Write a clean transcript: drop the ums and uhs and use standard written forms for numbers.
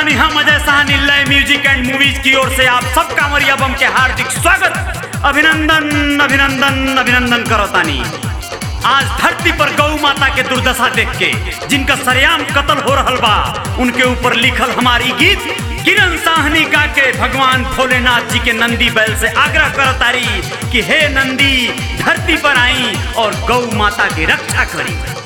करतानी हम अजय साहनी लय म्यूजिक एंड मूवीज की ओर से आप सब कांवरिया बम के हार्दिक स्वागत अभिनंदन अभिनंदन अभिनंदन करतानी। आज धरती पर गौ माता के दुर्दशा देख के जिनका सरेआम कत्ल हो रहल बा उनके ऊपर लिखल हमारी गीत किरण साहनी गा के भगवान भोलेनाथ जी के नंदी बैल से आग्रह करतारी कि हे नंदी धरती पर आई और गौ माता की रक्षा करी।